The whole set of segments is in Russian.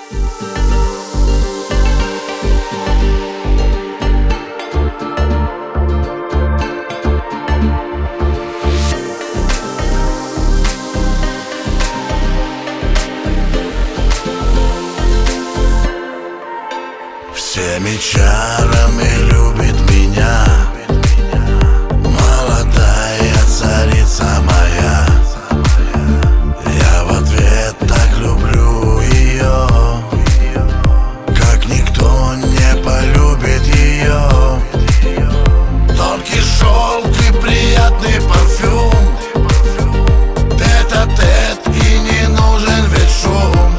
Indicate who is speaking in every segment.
Speaker 1: Всеми чарами любит меня молодая царица моя. Я в ответ так люблю ее, как никто не полюбит ее. Тонкий шелк и приятный парфюм, тет-а-тет, и не нужен ведь шум.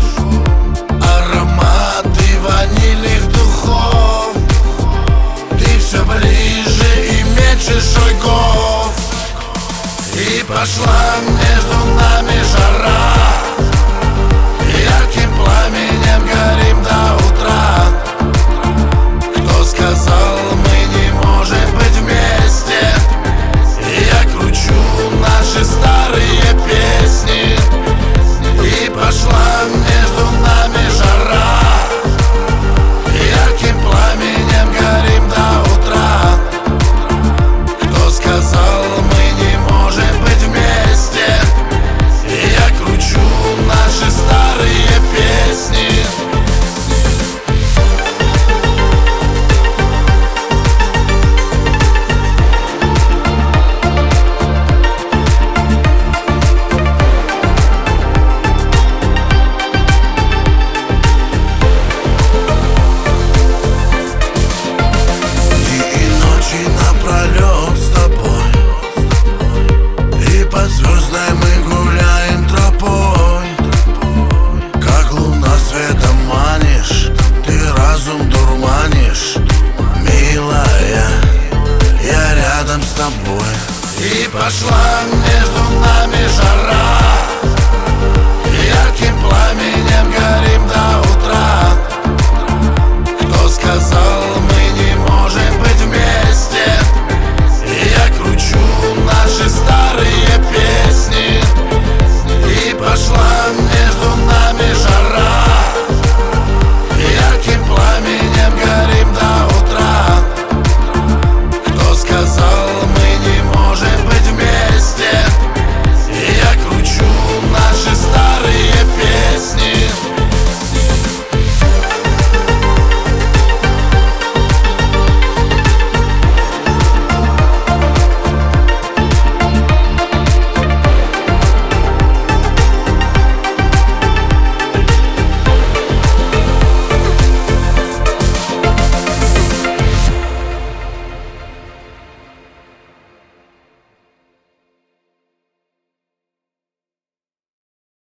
Speaker 1: Ароматы ванильных духов, ты все ближе и меньше шагов. И пошла между нами жара, ярким пламенем горим до утра. Кто сказал, мы не можем быть вместе? Я кручу наши старые песни. И пошла между нами жара, ярким пламенем горим до утра. Кто сказал, мы не можем быть вместе? Я кручу наши старые песни. Напролет с тобой, и под звездой мы гуляем тропой. Как луна светом манишь, ты разум дурманишь. Милая, я рядом с тобой. И пошла между нами жара,